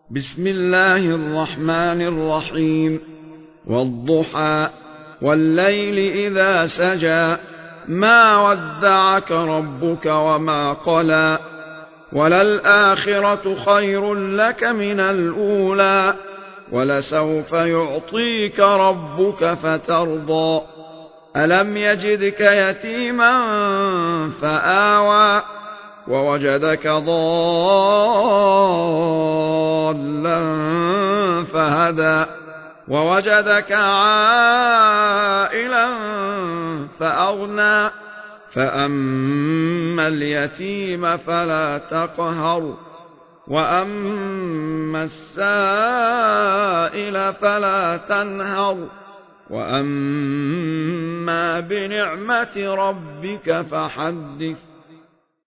بسم الله الرحمن الرحيم. والضحى والليل إذا سجى ما ودعك ربك وما قلى وللآخرة خير لك من الأولى ولسوف يعطيك ربك فترضى ألم يجدك يتيما فآوى ووجدك ضالا فهدى ووجدك عائلا فأغنى فأما اليتيم فلا تقهر وأما السائل فلا تنهر وأما بنعمة ربك فحدث